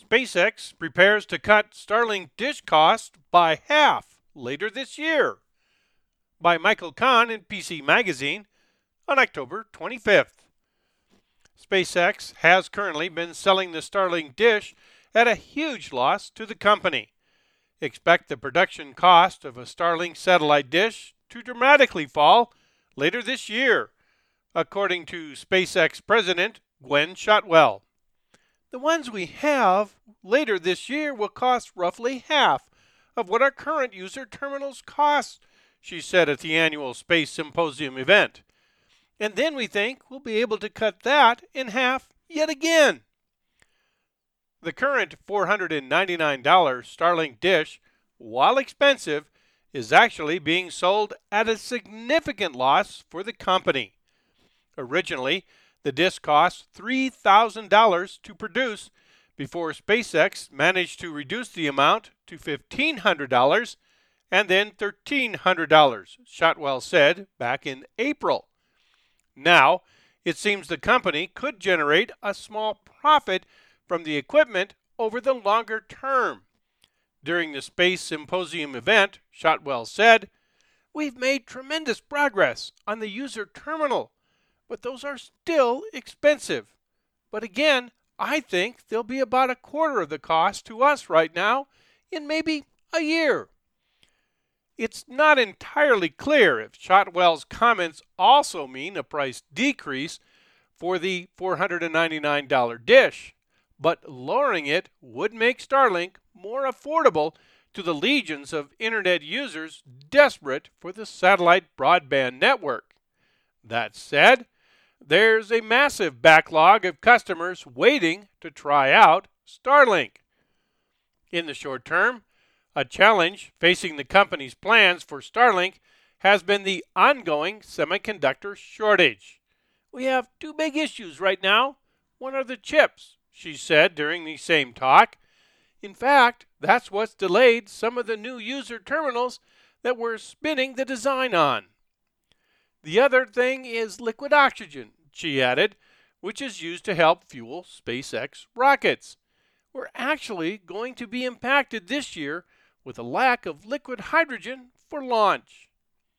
SpaceX prepares to cut Starlink dish cost by half later this year. By Michael Kahn in PC Magazine on October 25th. SpaceX has currently been selling the Starlink dish at a huge loss to the company. Expect the production cost of a Starlink satellite dish to dramatically fall later this year, according to SpaceX President Gwynne Shotwell. The ones we have later this year will cost roughly half of what our current user terminals cost, she said at the annual Space Symposium event. And then we think we'll be able to cut that in half yet again. The current $499 Starlink dish, while expensive, is actually being sold at a significant loss for the company. Originally, the dish cost $3,000 to produce before SpaceX managed to reduce the amount to $1,500 and then $1,300, Shotwell said back in April. Now, it seems the company could generate a small profit from the equipment over the longer term. During the Space Symposium event, Shotwell said, "We've made tremendous progress on the user terminal, but those are still expensive. But again, I think they'll be about a quarter of the cost to us right now in maybe a year." It's not entirely clear if Shotwell's comments also mean a price decrease for the $499 dish, but lowering it would make Starlink more affordable to the legions of internet users desperate for the satellite broadband network. That said, there's a massive backlog of customers waiting to try out Starlink. In the short term, a challenge facing the company's plans for Starlink has been the ongoing semiconductor shortage. "We have two big issues right now. One are the chips," she said during the same talk. "In fact, that's what's delayed some of the new user terminals that we're spinning the design on. The other thing is liquid oxygen," she added, "which is used to help fuel SpaceX rockets. We're actually going to be impacted this year with a lack of liquid hydrogen for launch."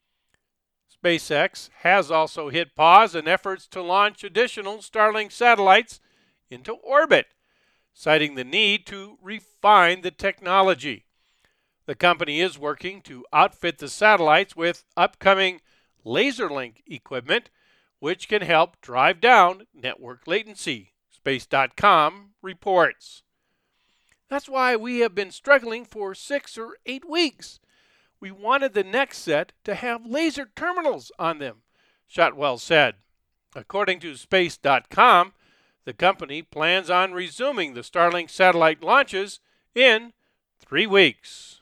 SpaceX has also hit pause in efforts to launch additional Starlink satellites into orbit, citing the need to refine the technology. The company is working to outfit the satellites with upcoming LaserLink equipment, which can help drive down network latency, Space.com reports. "That's why we have been struggling for 6 or 8 weeks. We wanted the next set to have laser terminals on them," Shotwell said. According to Space.com, the company plans on resuming the Starlink satellite launches in 3 weeks.